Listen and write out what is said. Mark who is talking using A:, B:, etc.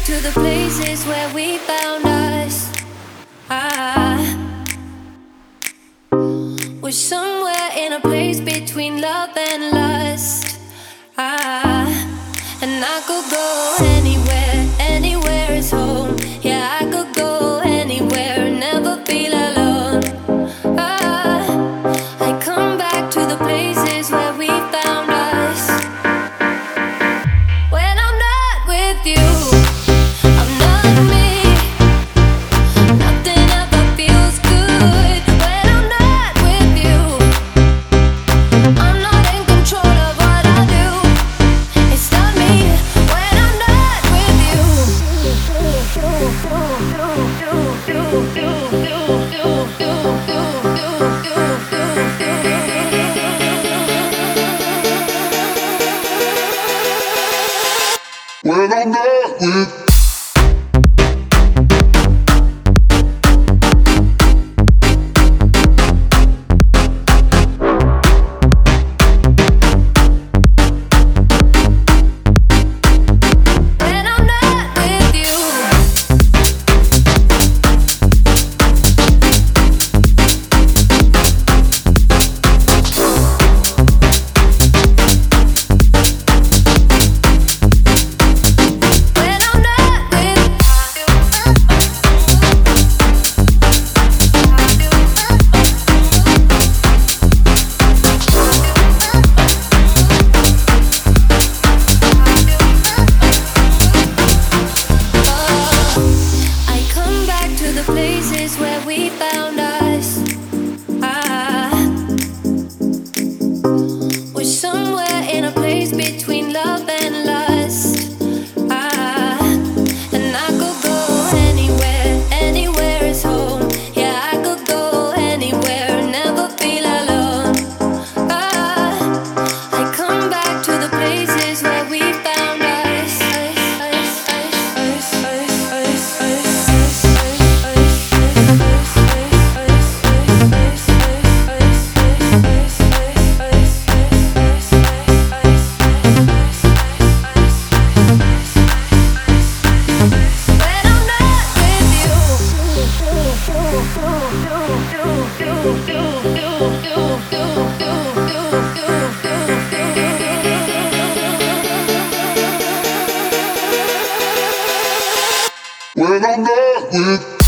A: to the places where we found us. I was somewhere in a place between love and lust. And I could go anywhere, anywhere is home. Yeah, I could go anywhere, never feel alone. I come back to the places where we found us. When I'm not with you, I'm not me. Nothing ever feels good. When I'm not with you, I'm not in control of what I do. It's not me. When I'm not with you, when I'm not with when I'm not with you. When I'm not I come back to the places where we found us. I was somewhere in a place between love and lust. And I could go anywhere, anywhere is home. Yeah, I could go anywhere, never feel alone. I come back to the places where we found us. When I'm not with you, when I'm not with